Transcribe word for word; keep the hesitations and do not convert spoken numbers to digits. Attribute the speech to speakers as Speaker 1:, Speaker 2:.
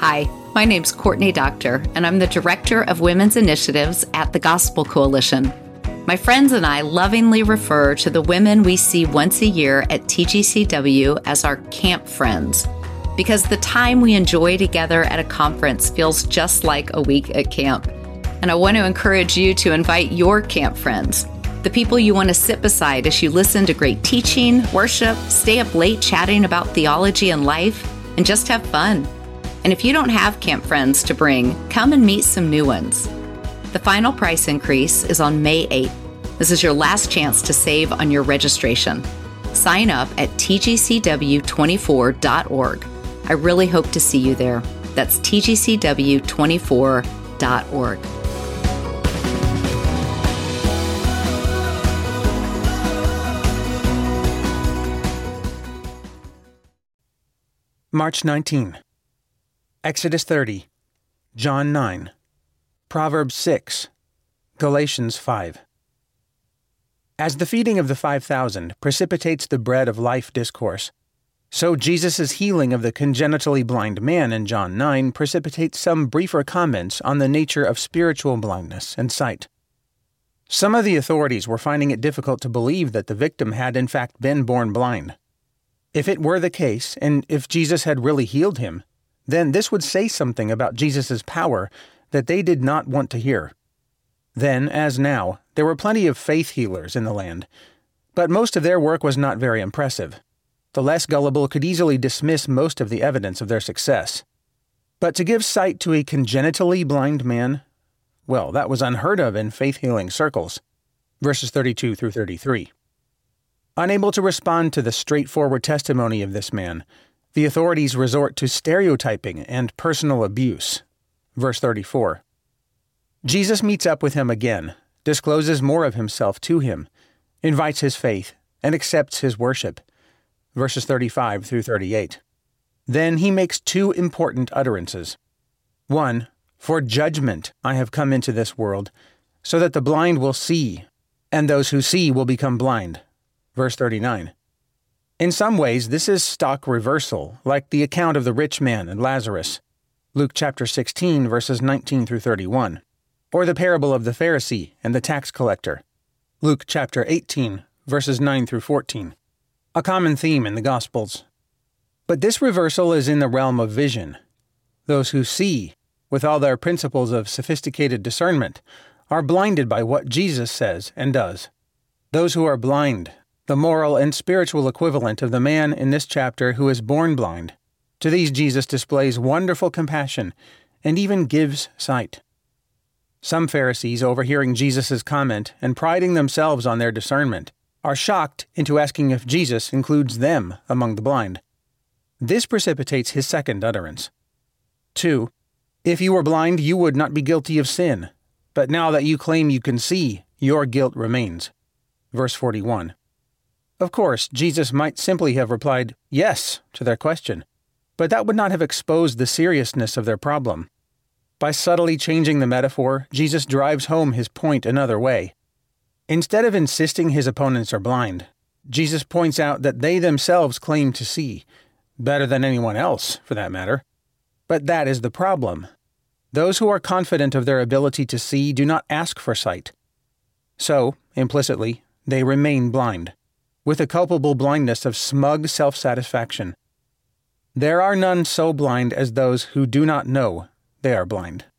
Speaker 1: Hi, my name's Courtney Doctor, and I'm the Director of Women's Initiatives at the Gospel Coalition. My friends and I lovingly refer to the women we see once a year at T G C W as our camp friends, because the time we enjoy together at a conference feels just like a week at camp. And I want to encourage you to invite your camp friends, the people you want to sit beside as you listen to great teaching, worship, stay up late chatting about theology and life, and just have fun. And if you don't have camp friends to bring, come and meet some new ones. The final price increase is on May eighth. This is your last chance to save on your registration. Sign up at T G C W twenty-four dot org. I really hope to see you there. That's T G C W twenty-four dot org.
Speaker 2: March nineteenth. Exodus thirty, John nine, Proverbs six, Galatians five. As the feeding of the five thousand precipitates the bread of life discourse, so Jesus' healing of the congenitally blind man in John nine precipitates some briefer comments on the nature of spiritual blindness and sight. Some of the authorities were finding it difficult to believe that the victim had in fact been born blind. If it were the case, and if Jesus had really healed him, then this would say something about Jesus' power that they did not want to hear. Then, as now, there were plenty of faith healers in the land, but most of their work was not very impressive. The less gullible could easily dismiss most of the evidence of their success. But to give sight to a congenitally blind man, well, that was unheard of in faith-healing circles. Verses thirty-two through thirty-three. Unable to respond to the straightforward testimony of this man, the authorities resort to stereotyping and personal abuse. Verse thirty-four. Jesus meets up with him again, discloses more of himself to him, invites his faith, and accepts his worship. Verses thirty-five through thirty-eight. Then he makes two important utterances. One, for judgment I have come into this world, so that the blind will see, and those who see will become blind. Verse thirty-nine. In some ways, this is stock reversal, like the account of the rich man and Lazarus, Luke chapter sixteen, verses nineteen through thirty-one, or the parable of the Pharisee and the tax collector, Luke chapter eighteen, verses nine through fourteen, a common theme in the Gospels. But this reversal is in the realm of vision. Those who see, with all their principles of sophisticated discernment, are blinded by what Jesus says and does. Those who are blind, the moral and spiritual equivalent of the man in this chapter who is born blind, to these Jesus displays wonderful compassion and even gives sight. Some Pharisees, overhearing Jesus' comment and priding themselves on their discernment, are shocked into asking if Jesus includes them among the blind. This precipitates his second utterance. Two, if you were blind, you would not be guilty of sin, but now that you claim you can see, your guilt remains. Verse forty-one. Of course, Jesus might simply have replied yes to their question, but that would not have exposed the seriousness of their problem. By subtly changing the metaphor, Jesus drives home his point another way. Instead of insisting his opponents are blind, Jesus points out that they themselves claim to see, better than anyone else, for that matter. But that is the problem. Those who are confident of their ability to see do not ask for sight. So, implicitly, they remain blind, with a culpable blindness of smug self-satisfaction. There are none so blind as those who do not know they are blind.